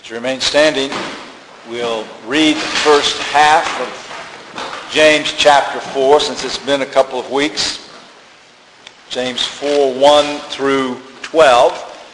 To remain standing, we'll read the first half of James chapter 4, since it's been a couple of weeks. James 4, 1 through 12.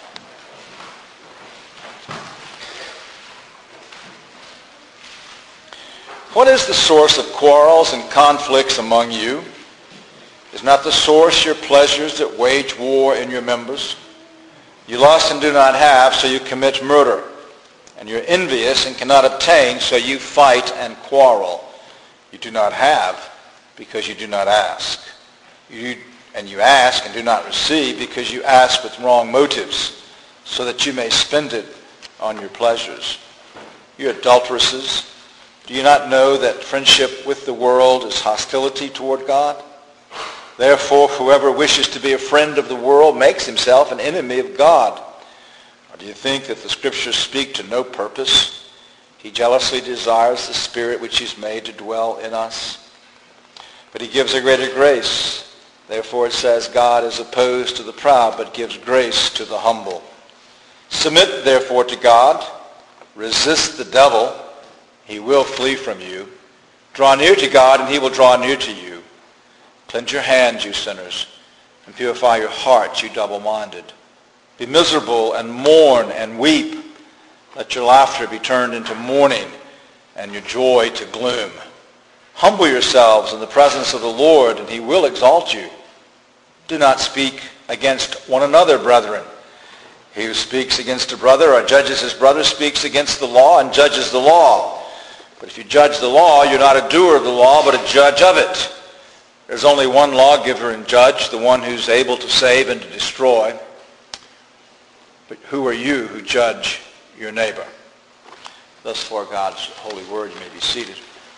What is the source of quarrels and conflicts among you? Is not the source your pleasures that wage war in your members? You lust and do not have, so you commit murder. And you're envious and cannot obtain, so you fight and quarrel. You do not have because you do not ask. You ask and do not receive because you ask with wrong motives, so that you may spend it on your pleasures. You adulteresses, do you not know that friendship with the world is hostility toward God? Therefore, whoever wishes to be a friend of the world makes himself an enemy of God. Or do you think that the Scriptures speak to no purpose? He jealously desires the Spirit which he's made to dwell in us. But he gives a greater grace. Therefore it says, God is opposed to the proud, but gives grace to the humble. Submit therefore to God. Resist the devil. He will flee from you. Draw near to God, and he will draw near to you. Cleanse your hands, you sinners, and purify your hearts, you double-minded. Be miserable and mourn and weep. Let your laughter be turned into mourning and your joy to gloom. Humble yourselves in the presence of the Lord, and he will exalt you. Do not speak against one another, brethren. He who speaks against a brother or judges his brother speaks against the law and judges the law. But if you judge the law, you're not a doer of the law, but a judge of it. There's only one lawgiver and judge, the one who's able to save and to destroy. But who are you who judge your neighbor? Thus far God's holy word. You may be seated.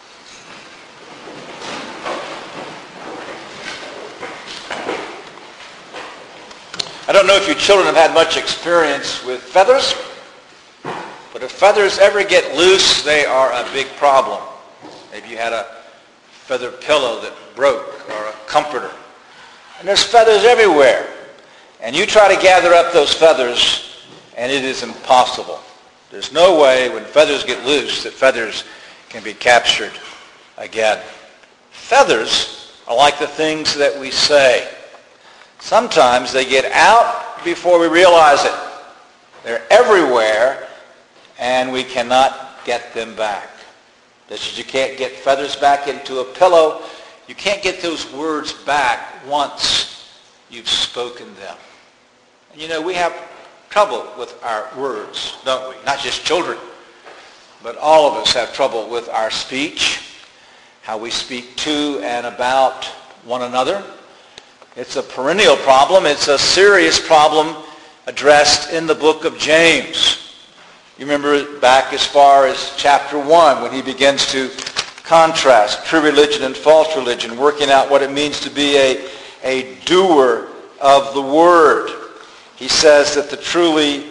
I don't know if you children have had much experience with feathers, but if feathers ever get loose, they are a big problem. Maybe you had a feather pillow that broke or a comforter. And there's feathers everywhere. And you try to gather up those feathers, and it is impossible. There's no way when feathers get loose that feathers can be captured again. Feathers are like the things that we say. Sometimes they get out before we realize it. They're everywhere, and we cannot get them back. Just as you can't get feathers back into a pillow, you can't get those words back once you've spoken them. And you know, we have trouble with our words, don't we? Not just children, but all of us have trouble with our speech, how we speak to and about one another. It's a perennial problem. It's a serious problem addressed in the book of James. You remember back as far as chapter 1 when he begins to contrast true religion and false religion, working out what it means to be a doer of the word. He says that the truly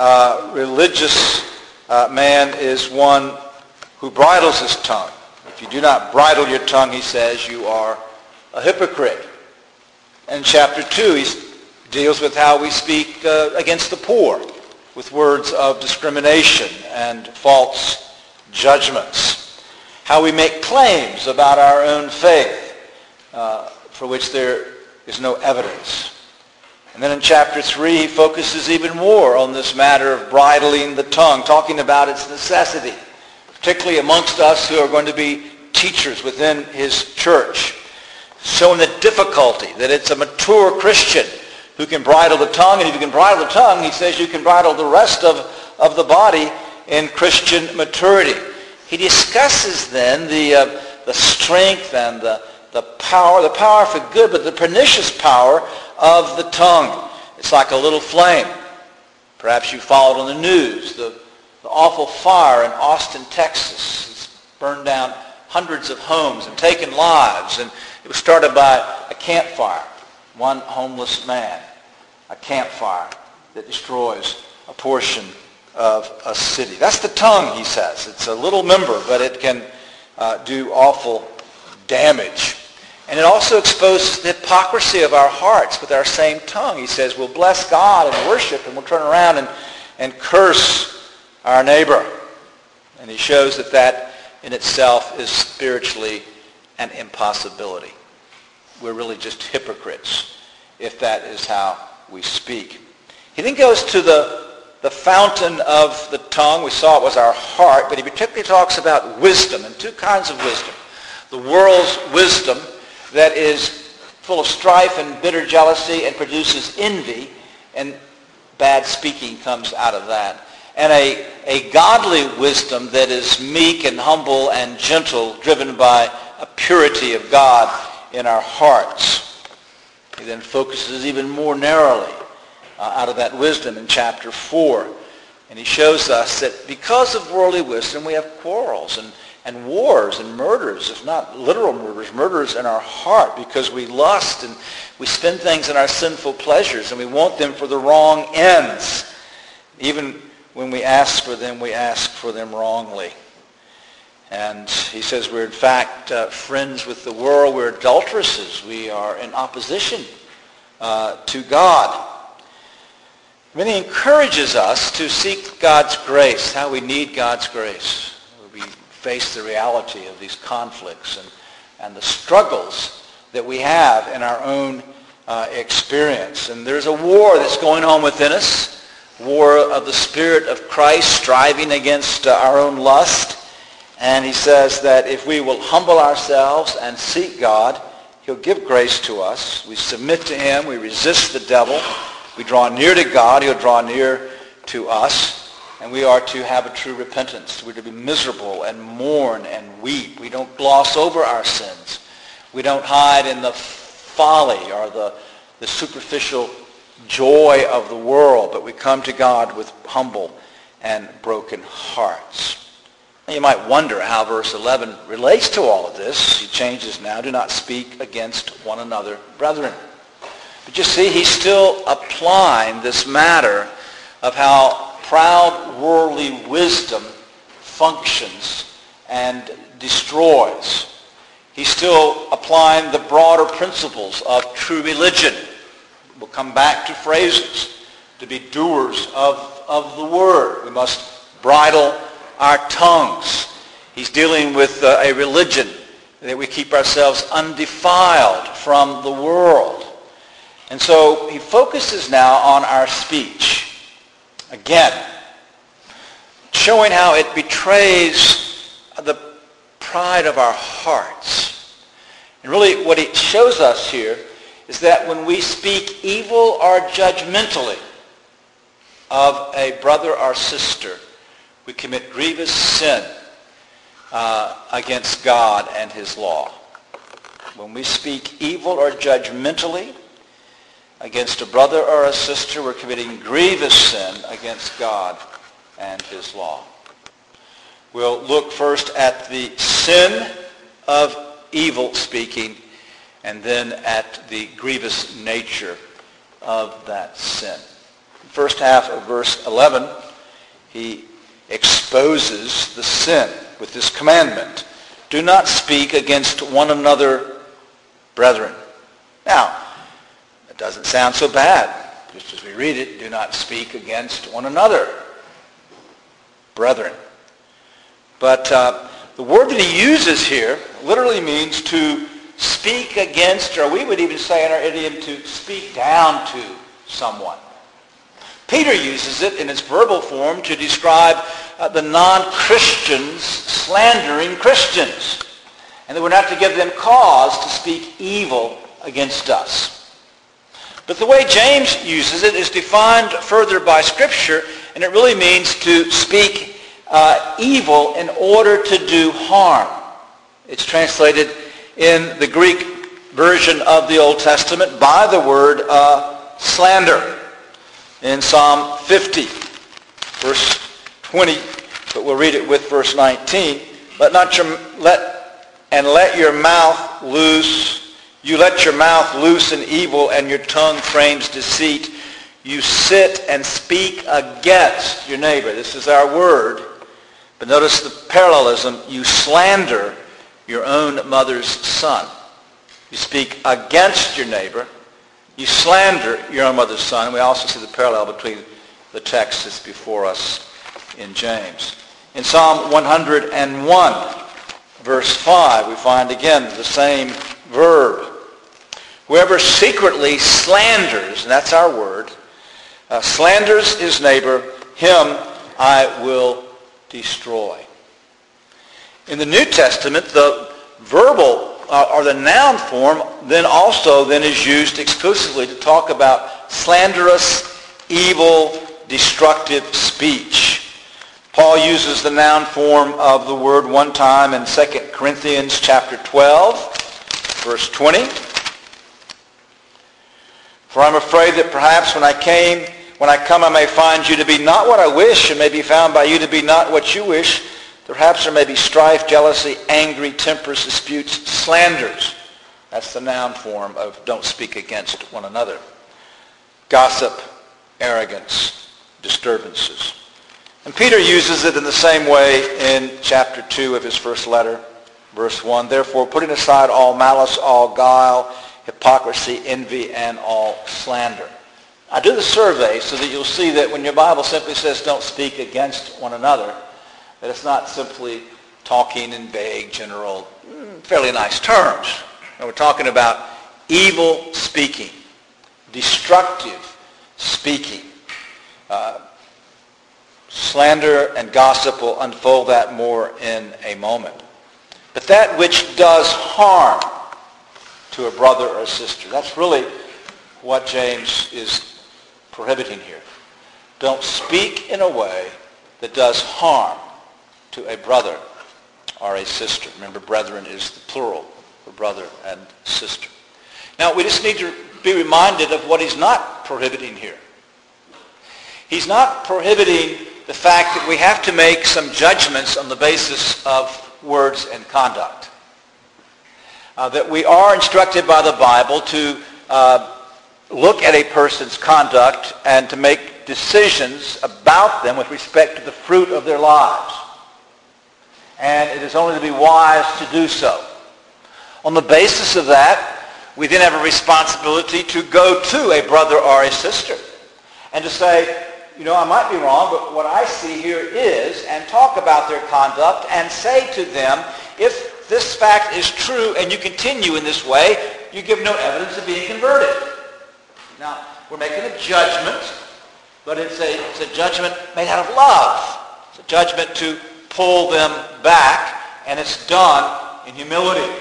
religious man is one who bridles his tongue. If you do not bridle your tongue, he says, you are a hypocrite. In chapter 2, he deals with how we speak against the poor with words of discrimination and false judgments. How we make claims about our own faith for which there is no evidence. And then in chapter 3, he focuses even more on this matter of bridling the tongue, talking about its necessity, particularly amongst us who are going to be teachers within his church, showing the difficulty that it's a mature Christian who can bridle the tongue, and if you can bridle the tongue, he says you can bridle the rest of the body in Christian maturity. He discusses then the strength and the power for good, but the pernicious power of the tongue. It's like a little flame. Perhaps you followed on the news the awful fire in Austin, Texas. It's burned down hundreds of homes and taken lives, and it was started by a campfire. One homeless man, a campfire that destroys a portion of a city. That's the tongue, he says. It's a little member, but it can do awful damage. And it also exposes the hypocrisy of our hearts with our same tongue. He says we'll bless God and worship, and we'll turn around and curse our neighbor. And he shows that that in itself is spiritually an impossibility. We're really just hypocrites if that is how we speak. He then goes to the fountain of the tongue. We saw it was our heart, but he particularly talks about wisdom and two kinds of wisdom. The world's wisdom that is full of strife and bitter jealousy and produces envy, and bad speaking comes out of that. And a godly wisdom that is meek and humble and gentle, driven by a purity of God in our hearts. He then focuses even more narrowly out of that wisdom in chapter 4. And he shows us that because of worldly wisdom, we have quarrels and wars and murders, if not literal murders in our heart, because we lust and we spend things in our sinful pleasures and we want them for the wrong ends. Even when we ask for them wrongly. And he says we're in fact friends with the world. We're adulteresses. We are in opposition to God. Then he encourages us to seek God's grace, how we need God's grace. We face the reality of these conflicts and the struggles that we have in our own experience. And there's a war that's going on within us, war of the Spirit of Christ striving against our own lust. And he says that if we will humble ourselves and seek God, he'll give grace to us. We submit to him. We resist the devil. We draw near to God. He'll draw near to us. And we are to have a true repentance. We're to be miserable and mourn and weep. We don't gloss over our sins. We don't hide in the folly or the superficial joy of the world, but we come to God with humble and broken hearts. Now you might wonder how verse 11 relates to all of this. He changes now, do not speak against one another, brethren. But you see, he's still applying this matter of how proud worldly wisdom functions and destroys. He's still applying the broader principles of true religion. We'll come back to phrases. To be doers of the word. We must bridle our tongues. He's dealing with a religion that we keep ourselves undefiled from the world. And so he focuses now on our speech. Again, showing how it betrays the pride of our hearts. And really what he shows us here is that when we speak evil or judgmentally of a brother or sister, we commit grievous sin against God and his law. When we speak evil or judgmentally against a brother or a sister, we're committing grievous sin against God and his law. We'll look first at the sin of evil speaking and then at the grievous nature of that sin. First half of verse 11, he exposes the sin with this commandment. Do not speak against one another, brethren. Now, it doesn't sound so bad. Just as we read it, do not speak against one another, brethren. But the word that he uses here literally means to speak against, or we would even say in our idiom, to speak down to someone. Peter uses it in its verbal form to describe the non-Christians slandering Christians, and that we're not to give them cause to speak evil against us. But the way James uses it is defined further by Scripture, and it really means to speak evil in order to do harm. It's translated in the Greek version of the Old Testament by the word slander. In Psalm 50, verse 20, but we'll read it with verse 19. Let your mouth loose. You let your mouth loose in evil, and your tongue frames deceit. You sit and speak against your neighbor. This is our word. But notice the parallelism. You slander your own mother's son. You speak against your neighbor. You slander your own mother's son. And we also see the parallel between the text that's before us in James. In Psalm 101, verse 5, we find again the same verb. Whoever secretly slanders, and that's our word, slanders his neighbor, him I will destroy. In the New Testament, the verbal or the noun form then is used exclusively to talk about slanderous, evil, destructive speech. Paul uses the noun form of the word one time in 2 Corinthians chapter 12, verse 20. For I'm afraid that perhaps when I come I may find you to be not what I wish, and may be found by you to be not what you wish. Perhaps there may be strife, jealousy, angry tempers, disputes, slanders. That's the noun form of don't speak against one another. Gossip, arrogance, disturbances. And Peter uses it in the same way in chapter 2 of his first letter, verse 1. Therefore, putting aside all malice, all guile, hypocrisy, envy, and all slander. I do the survey so that you'll see that when your Bible simply says don't speak against one another, that it's not simply talking in vague, general, fairly nice terms. And we're talking about evil speaking, destructive speaking. Slander and gossip will unfold that more in a moment. But that which does harm to a brother or a sister, that's really what James is prohibiting here. Don't speak in a way that does harm to a brother or a sister. Remember, brethren is the plural for brother and sister. Now, we just need to be reminded of what he's not prohibiting here. He's not prohibiting the fact that we have to make some judgments on the basis of words and conduct. That we are instructed by the Bible to look at a person's conduct and to make decisions about them with respect to the fruit of their lives. And it is only to be wise to do so. On the basis of that, we then have a responsibility to go to a brother or a sister and to say, I might be wrong, but what I see here is, and talk about their conduct and say to them, if this fact is true and you continue in this way, you give no evidence of being converted. Now, we're making a judgment, but it's a judgment made out of love. It's a judgment to pull them back, and it's done in humility.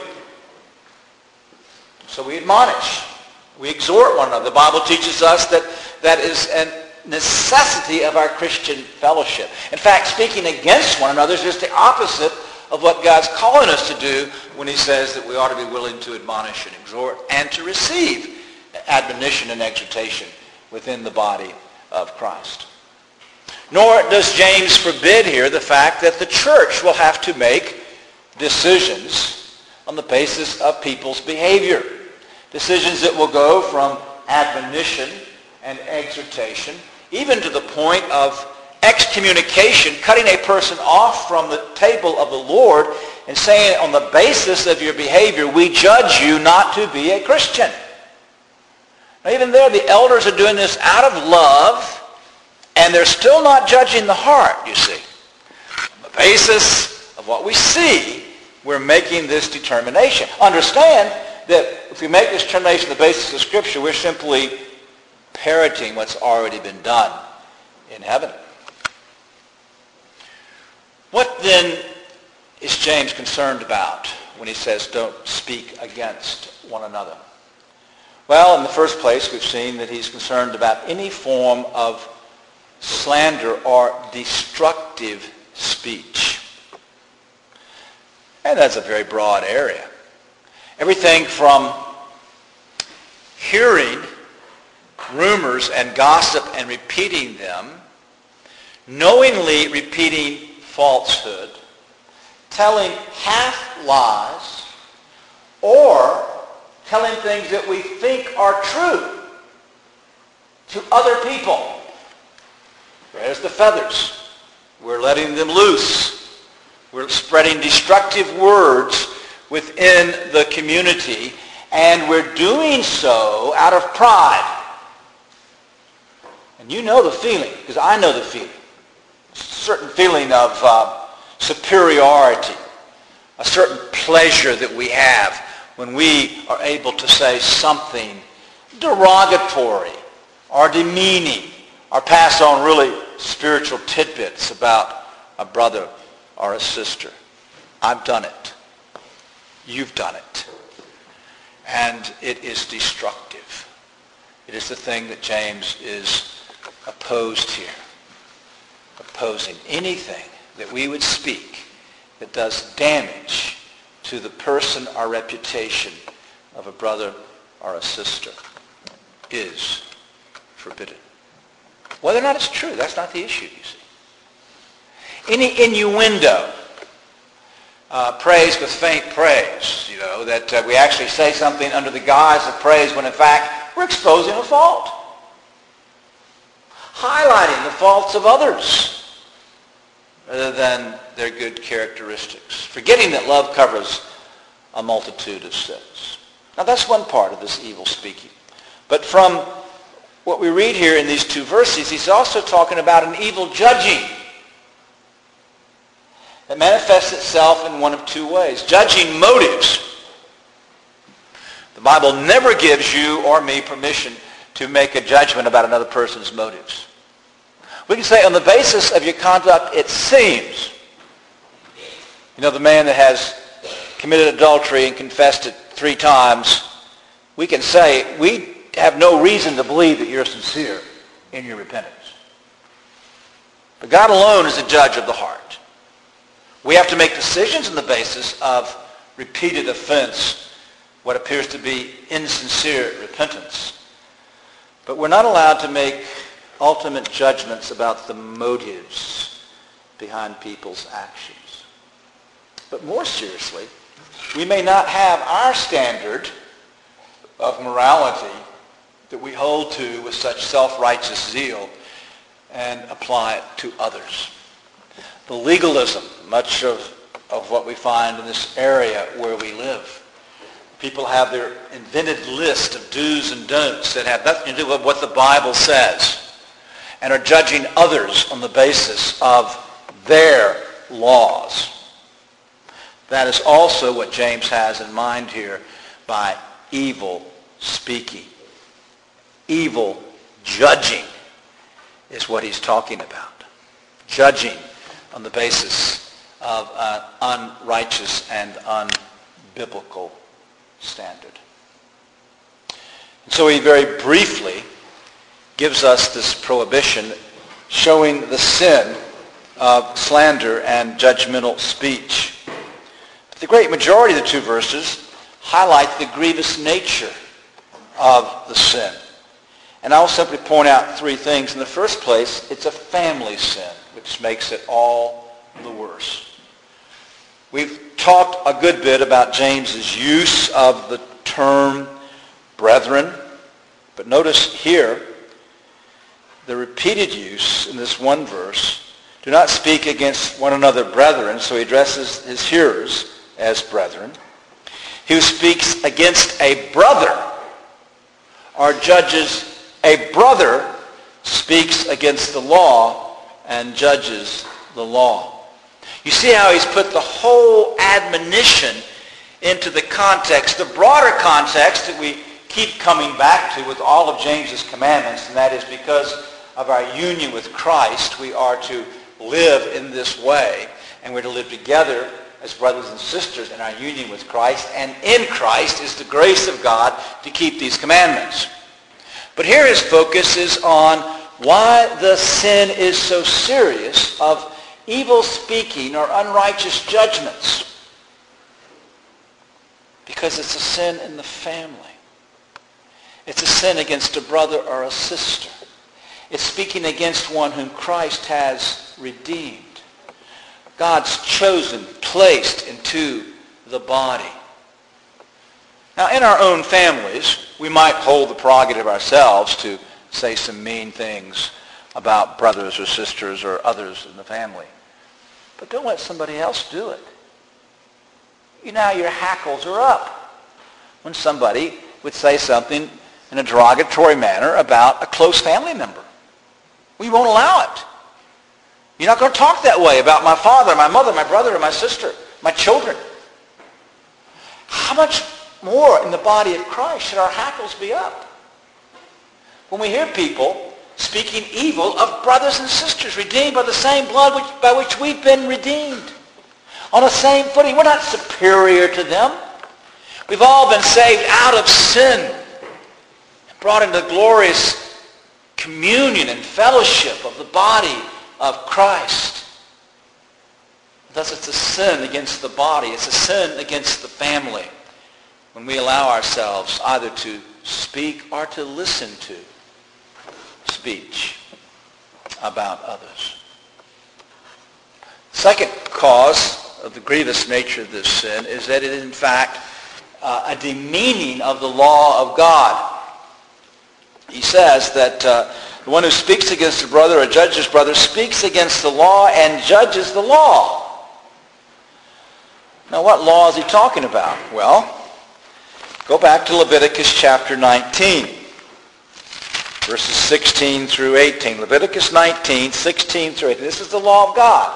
So we admonish. We exhort one another. The Bible teaches us that is a necessity of our Christian fellowship. In fact, speaking against one another is just the opposite of what God's calling us to do when he says that we ought to be willing to admonish and exhort and to receive admonition and exhortation within the body of Christ. Nor does James forbid here the fact that the church will have to make decisions on the basis of people's behavior. Decisions that will go from admonition and exhortation, even to the point of excommunication, cutting a person off from the table of the Lord and saying, on the basis of your behavior, we judge you not to be a Christian. Now, even there, the elders are doing this out of love, and they're still not judging the heart, you see. On the basis of what we see, we're making this determination. Understand that if we make this determination on the basis of Scripture, we're simply parroting what's already been done in heaven. What then is James concerned about when he says don't speak against one another? Well, in the first place, we've seen that he's concerned about any form of slander or destructive speech. And that's a very broad area. Everything from hearing rumors and gossip and repeating them, knowingly repeating falsehood, telling half lies, or telling things that we think are true to other people. There's the feathers. We're letting them loose. We're spreading destructive words within the community, and we're doing so out of pride. And you know the feeling, because I know the feeling. certain feeling of superiority, a certain pleasure that we have when we are able to say something derogatory or demeaning or pass on really spiritual tidbits about a brother or a sister. I've done it. You've done it. And it is destructive. It is the thing that James is opposed here. Opposing anything that we would speak that does damage to the person or reputation of a brother or a sister is forbidden. Whether or not it's true, that's not the issue, you see. Any innuendo, praise with faint praise, that we actually say something under the guise of praise when in fact we're exposing a fault. Highlighting the faults of others rather than their good characteristics. Forgetting that love covers a multitude of sins. Now that's one part of this evil speaking. But from what we read here in these two verses, he's also talking about an evil judging that manifests itself in one of two ways. Judging motives. The Bible never gives you or me permission to make a judgment about another person's motives. We can say on the basis of your conduct, it seems. The man that has committed adultery and confessed it 3 times, we can say, we have no reason to believe that you're sincere in your repentance. But God alone is the judge of the heart. We have to make decisions on the basis of repeated offense, what appears to be insincere repentance. But we're not allowed to make ultimate judgments about the motives behind people's actions. But more seriously, we may not have our standard of morality that we hold to with such self-righteous zeal and apply it to others. The legalism, much of what we find in this area where we live. People have their invented list of do's and don'ts that have nothing to do with what the Bible says and are judging others on the basis of their laws. That is also what James has in mind here by evil speaking. Evil judging is what he's talking about. Judging on the basis of an unrighteous and unbiblical standard. And so he very briefly gives us this prohibition showing the sin of slander and judgmental speech. But the great majority of the 2 verses highlight the grievous nature of the sin. And I'll simply point out 3 things. In the first place, it's a family sin, which makes it all the worse. We've talked a good bit about James's use of the term brethren, but notice here the repeated use in this one verse. Do not speak against one another, brethren, so he addresses his hearers as brethren. He who speaks against a brother or judges a brother speaks against the law and judges the law. You see how he's put the whole admonition into the context, the broader context that we keep coming back to with all of James's commandments, and that is because of our union with Christ, we are to live in this way, and we're to live together as brothers and sisters in our union with Christ, and in Christ is the grace of God to keep these commandments. But here his focus is on why the sin is so serious of evil speaking or unrighteous judgments. Because it's a sin in the family. It's a sin against a brother or a sister. It's speaking against one whom Christ has redeemed. God's chosen, placed into the body. Now, in our own families, we might hold the prerogative ourselves to say some mean things about brothers or sisters or others in the family. But don't let somebody else do it. You know how your hackles are up when somebody would say something in a derogatory manner about a close family member. We won't allow it. You're not going to talk that way about my father, my mother, my brother, or my sister, my children. How much more in the body of Christ should our hackles be up when we hear people speaking evil of brothers and sisters redeemed by the same blood by which we've been redeemed, on the same footing? We're not superior to them. We've all been saved out of sin and brought into glorious communion and fellowship of the body of Christ. Thus it's a sin against the body. It's a sin against the family when we allow ourselves either to speak or to listen to speech about others. Second cause of the grievous nature of this sin is that it is in fact a demeaning of the law of God. He says that the one who speaks against a brother or judges his brother speaks against the law and judges the law. Now what law is he talking about? Well, go back to Leviticus chapter 19, verses 16 through 18. Leviticus 19, 16 through 18. This is the law of God.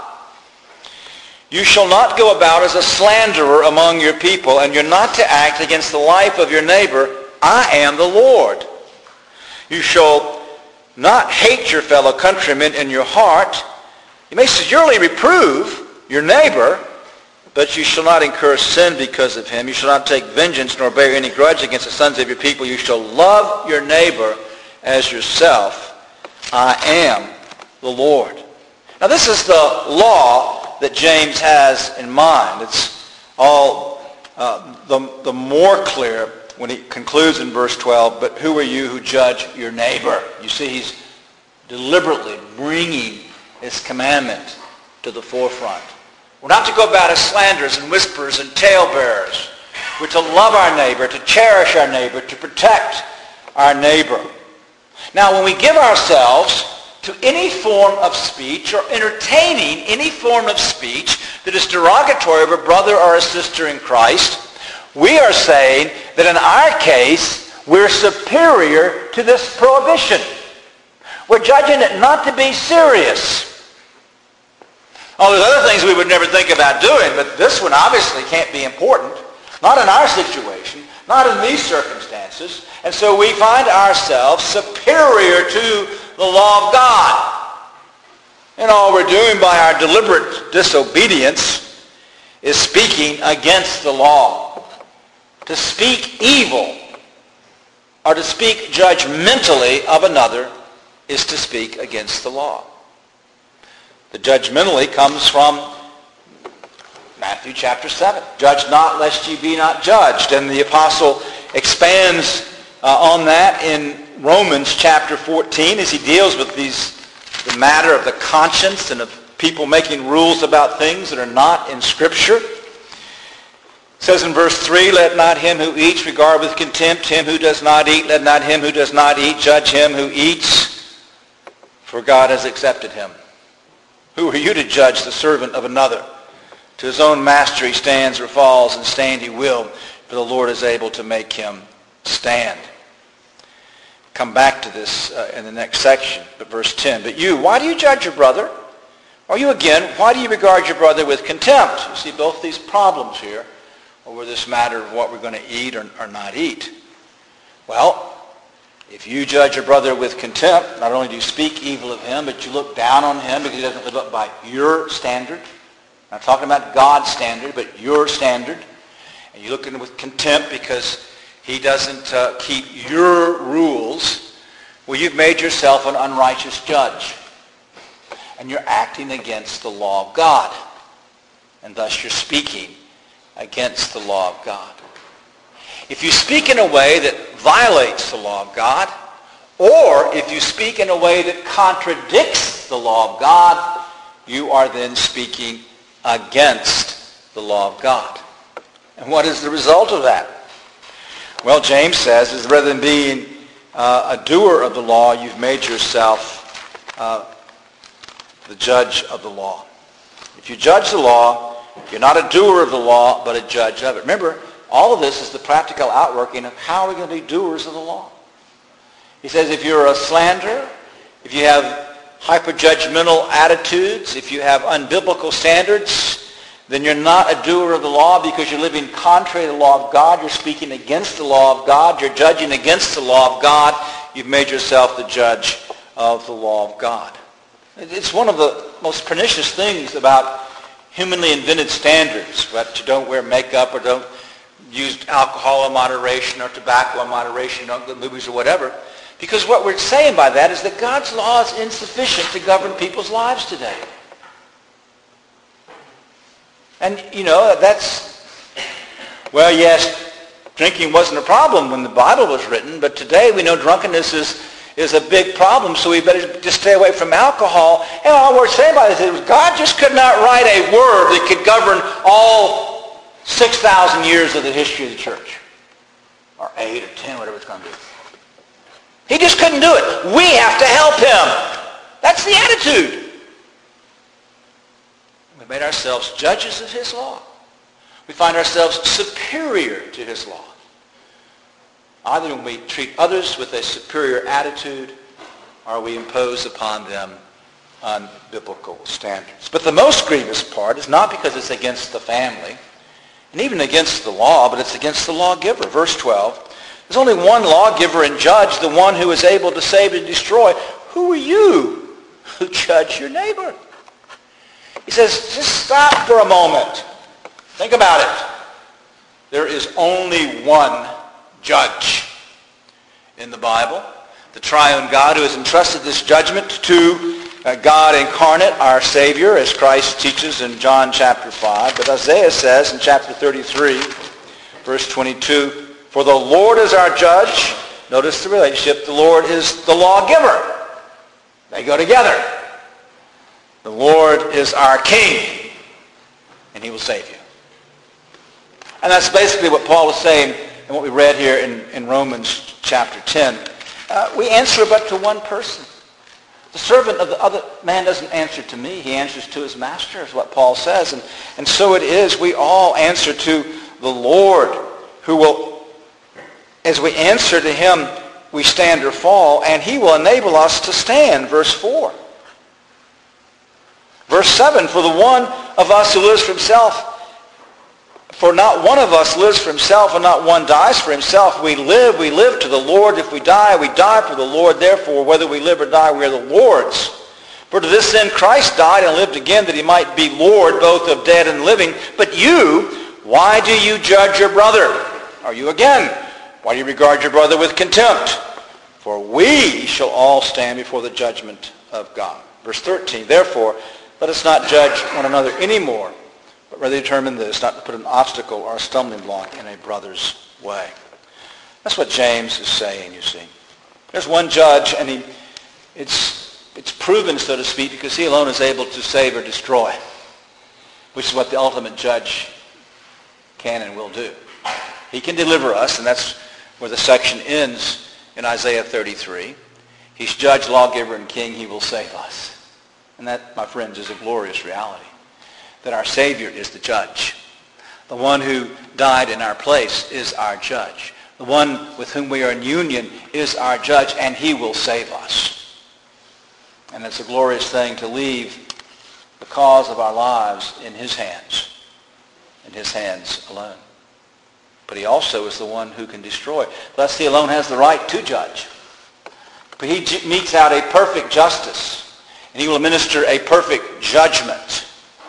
You shall not go about as a slanderer among your people, and you're not to act against the life of your neighbor. I am the Lord. You shall not hate your fellow countrymen in your heart. You may securely reprove your neighbor, but you shall not incur sin because of him. You shall not take vengeance nor bear any grudge against the sons of your people. You shall love your neighbor as yourself. I am the Lord. Now this is the law that James has in mind. It's all the more clear when he concludes in verse 12, but who are you who judge your neighbor? You see, he's deliberately bringing his commandment to the forefront. We're not to go about as slanderers and whisperers and talebearers. We're to love our neighbor, to cherish our neighbor, to protect our neighbor. Now, when we give ourselves to any form of speech or entertaining any form of speech that is derogatory of a brother or a sister in Christ, we are saying that in our case, we're superior to this prohibition. We're judging it not to be serious. Oh, there's other things we would never think about doing, but this one obviously can't be important. Not in our situation, not in these circumstances. And so we find ourselves superior to the law of God. And all we're doing by our deliberate disobedience is speaking against the law. To speak evil or to speak judgmentally of another is to speak against the law. The judgmentally comes from Matthew chapter 7. Judge not lest ye be not judged. And the apostle expands on that in Romans chapter 14 as he deals with the matter of the conscience and of people making rules about things that are not in Scripture. It says in verse 3, let not him who eats regard with contempt him who does not eat. Let not him who does not eat judge him who eats, for God has accepted him. Who are you to judge the servant of another? To his own master he stands or falls, and stand he will, for the Lord is able to make him stand. Come back to this in the next section, but verse 10. But you, why do you judge your brother? Or you again, why do you regard your brother with contempt? You see both these problems here over this matter of what we're going to eat or not eat. Well, if you judge your brother with contempt, not only do you speak evil of him, but you look down on him because he doesn't live up by your standard. I'm not talking about God's standard, but your standard. And you look at him with contempt because he doesn't keep your rules. Well, you've made yourself an unrighteous judge. And you're acting against the law of God. And thus you're speaking against the law of God. If you speak in a way that violates the law of God, or if you speak in a way that contradicts the law of God, you are then speaking against the law of God. And what is the result of that? Well, James says, is rather than being a doer of the law, you've made yourself the judge of the law. If you judge the law, you're not a doer of the law, but a judge of it. Remember, all of this is the practical outworking of how we're going to be doers of the law. He says if you're a slanderer, if you have hyper-judgmental attitudes, if you have unbiblical standards, then you're not a doer of the law because you're living contrary to the law of God. You're speaking against the law of God. You're judging against the law of God. You've made yourself the judge of the law of God. It's one of the most pernicious things about humanly invented standards, that you don't wear makeup or don't use alcohol in moderation or tobacco in moderation, don't go to movies or whatever. Because what we're saying by that is that God's law is insufficient to govern people's lives today. And, well, yes, drinking wasn't a problem when the Bible was written, but today we know drunkenness is a big problem, so we better just stay away from alcohol. And all we're saying by this is God just could not write a word that could govern all 6,000 years of the history of the church. Or 8 or 10, whatever it's going to be. He just couldn't do it. We have to help him. That's the attitude. We made ourselves judges of his law. We find ourselves superior to his law. Either when we treat others with a superior attitude or we impose upon them unbiblical standards. But the most grievous part is not because it's against the family and even against the law, but it's against the lawgiver. Verse 12. There's only one lawgiver and judge, the one who is able to save and destroy. Who are you who judge your neighbor? He says, just stop for a moment. Think about it. There is only one judge in the Bible, the triune God who has entrusted this judgment to God incarnate, our Savior, as Christ teaches in John chapter 5. But Isaiah says in chapter 33, verse 22, for the Lord is our judge. Notice the relationship. The Lord is the lawgiver. They go together. The Lord is our king, and he will save you. And that's basically what Paul is saying and what we read here in Romans chapter 10. We answer but to one person. The servant of the other man doesn't answer to me. He answers to his master, is what Paul says. And so it is. We all answer to the Lord, who will, as we answer to him, we stand or fall, and he will enable us to stand. Verse 4. Verse 7, for the one of us who lives for himself, for not one of us lives for himself, and not one dies for himself. We live to the Lord. If we die for the Lord. Therefore, whether we live or die, we are the Lord's. For to this end Christ died and lived again, that he might be Lord both of dead and living. But you, why do you judge your brother? Are you again? Why do you regard your brother with contempt? For we shall all stand before the judgment of God. Verse 13, therefore, let us not judge one another anymore, but rather determine this, not to put an obstacle or a stumbling block in a brother's way. That's what James is saying, you see. There's one judge, and it's proven, so to speak, because he alone is able to save or destroy, which is what the ultimate judge can and will do. He can deliver us, and that's where the section ends in Isaiah 33. He's judge, lawgiver, and king. He will save us. And that, my friends, is a glorious reality, that our Savior is the judge. The one who died in our place is our judge. The one with whom we are in union is our judge, and he will save us. And it's a glorious thing to leave the cause of our lives in his hands alone. But he also is the one who can destroy. Thus he alone has the right to judge. But he metes out a perfect justice, and he will administer a perfect judgment.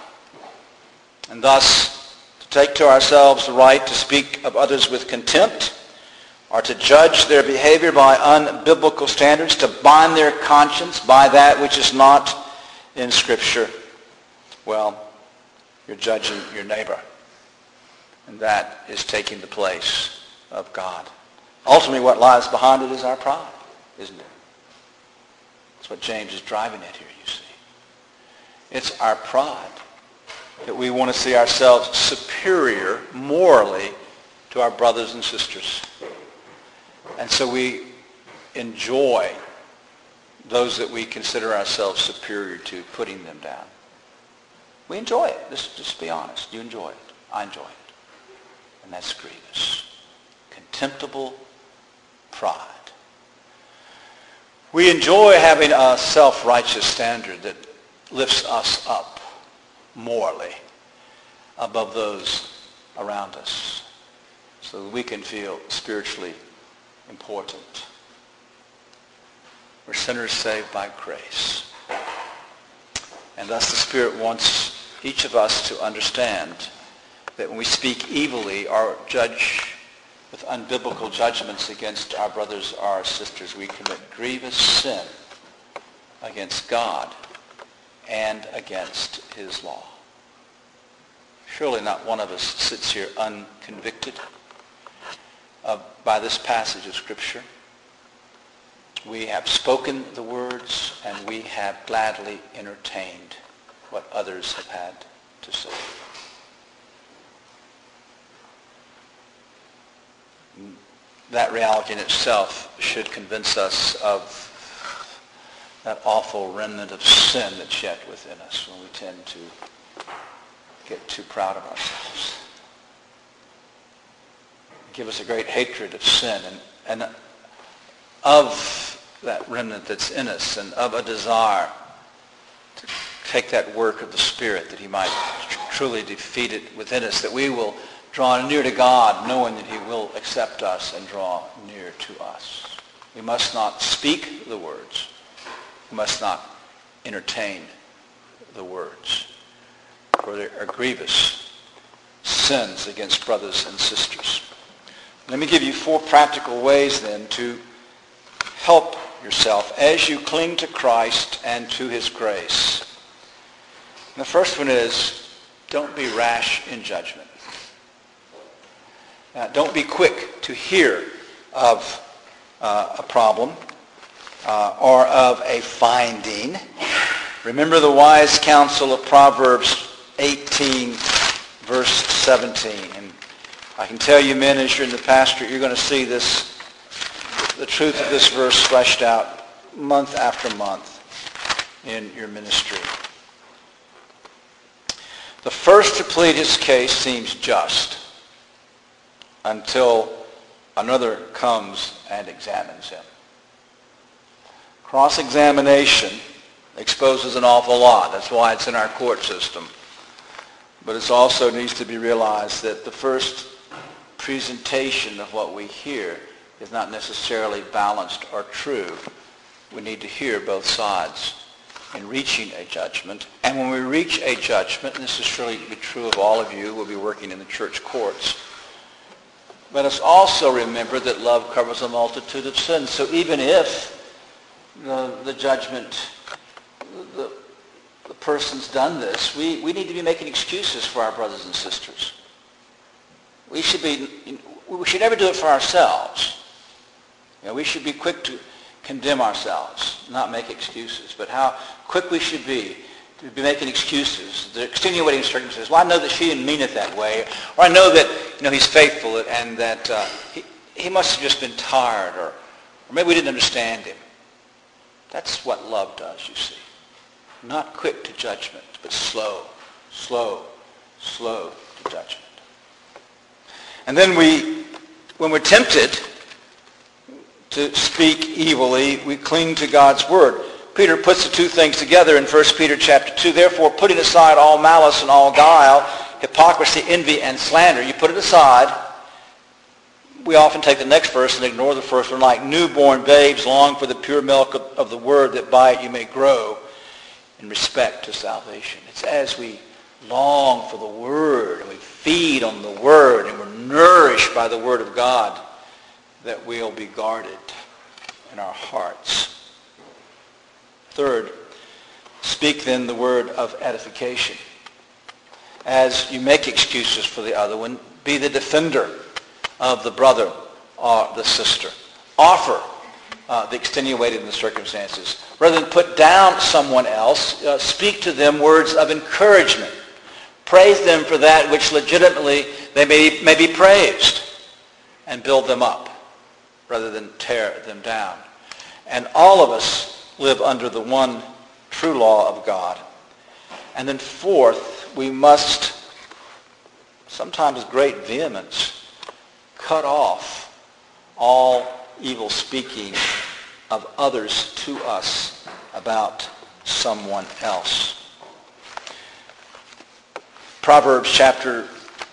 And thus, to take to ourselves the right to speak of others with contempt, or to judge their behavior by unbiblical standards, to bind their conscience by that which is not in Scripture, well, you're judging your neighbor. And that is taking the place of God. Ultimately, what lies behind it is our pride, isn't it? That's what James is driving at here, you see. It's our pride that we want to see ourselves superior morally to our brothers and sisters. And so we enjoy those that we consider ourselves superior to, putting them down. We enjoy it. Just be honest. You enjoy it. I enjoy it. And that's grievous. Contemptible pride. We enjoy having a self-righteous standard that lifts us up morally above those around us so that we can feel spiritually important. We're sinners saved by grace. And thus the Spirit wants each of us to understand that when we speak evilly or judge with unbiblical judgments against our brothers or our sisters, we commit grievous sin against God and against his law. Surely not one of us sits here unconvicted by this passage of Scripture. We have spoken the words and we have gladly entertained what others have had to say. That reality in itself should convince us of that awful remnant of sin that's yet within us when we tend to get too proud of ourselves. Give us a great hatred of sin and of that remnant that's in us and of a desire to take that work of the Spirit that he might truly defeat it within us, that we will draw near to God knowing that he will accept us and draw near to us. We must not speak the words. We must not entertain the words. For there are grievous sins against brothers and sisters. Let me give you 4 practical ways then to help yourself as you cling to Christ and to his grace. And the first one is, don't be rash in judgment. Now, don't be quick to hear of a problem or of a finding. Remember the wise counsel of Proverbs 18, verse 17. And I can tell you, men, as you're in the pastorate, you're going to see this, the truth of this verse fleshed out month after month in your ministry. The first to plead his case seems just until another comes and examines him. Cross-examination exposes an awful lot. That's why it's in our court system. But it also needs to be realized that the first presentation of what we hear is not necessarily balanced or true. We need to hear both sides in reaching a judgment. And when we reach a judgment, and this is surely be true of all of you who will be working in the church courts, let us also remember that love covers a multitude of sins. So even if the judgment, the person's done this, we need to be making excuses for our brothers and sisters. We should never do it for ourselves. We should be quick to condemn ourselves, not make excuses. But how quick we should be to be making excuses, the extenuating circumstances. Well, I know that she didn't mean it that way, or I know that he's faithful and that he must have just been tired, or maybe we didn't understand him. That's what love does, you see. Not quick to judgment, but slow to judgment. And then when we're tempted to speak evilly, we cling to God's word. Peter puts the two things together in 1 Peter chapter 2. Therefore, putting aside all malice and all guile, hypocrisy, envy, and slander, you put it aside. We often take the next verse and ignore the first one. Like newborn babes, long for the pure milk of the word, that by it you may grow in respect to salvation. It's as we long for the word and we feed on the word and we're nourished by the word of God that we'll be guarded in our hearts. Third, speak then the word of edification. As you make excuses for the other one, be the defender of the brother or the sister. Offer the extenuated in the circumstances. Rather than put down someone else, speak to them words of encouragement. Praise them for that which legitimately they may be praised, and build them up rather than tear them down. And all of us live under the one true law of God. And then fourth, we must, sometimes with great vehemence, cut off all evil speaking of others to us about someone else. Proverbs chapter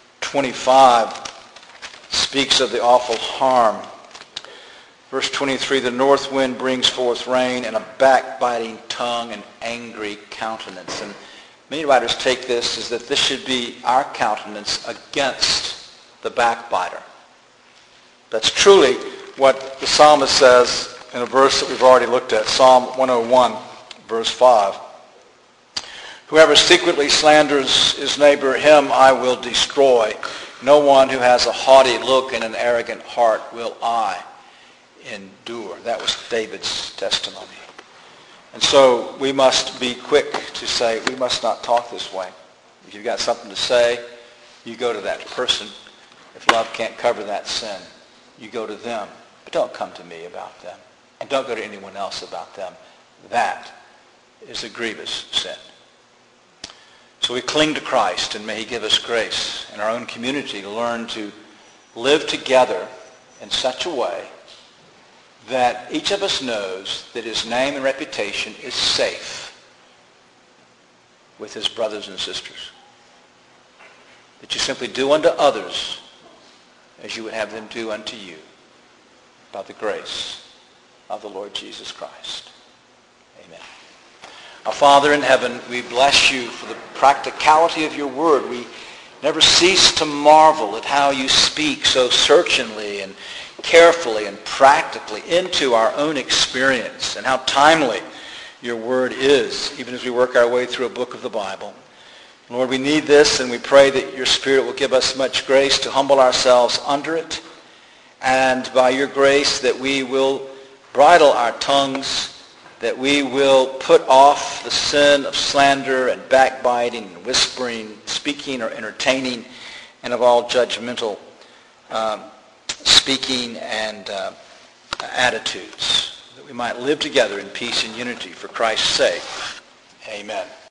25 speaks of the awful harm. Verse 23, the north wind brings forth rain, and a backbiting tongue and angry countenance. And many writers take this as that this should be our countenance against the backbiter. That's truly what the psalmist says in a verse that we've already looked at, Psalm 101, verse 5. Whoever secretly slanders his neighbor, him I will destroy. No one who has a haughty look and an arrogant heart will I endure. That was David's testimony. And so we must be quick to say, we must not talk this way. If you've got something to say, you go to that person. If love can't cover that sin, you go to them. But don't come to me about them. And don't go to anyone else about them. That is a grievous sin. So we cling to Christ, and may he give us grace in our own community to learn to live together in such a way that each of us knows that his name and reputation is safe with his brothers and sisters. That you simply do unto others as you would have them do unto you by the grace of the Lord Jesus Christ. Amen. Our Father in heaven, we bless you for the practicality of your word. We never cease to marvel at how you speak so searchingly and carefully and practically into our own experience, and how timely your word is, even as we work our way through a book of the Bible. Lord, we need this, and we pray that your Spirit will give us much grace to humble ourselves under it, and by your grace that we will bridle our tongues, that we will put off the sin of slander and backbiting and whispering, speaking or entertaining, and of all judgmental speaking and attitudes, that we might live together in peace and unity for Christ's sake. Amen.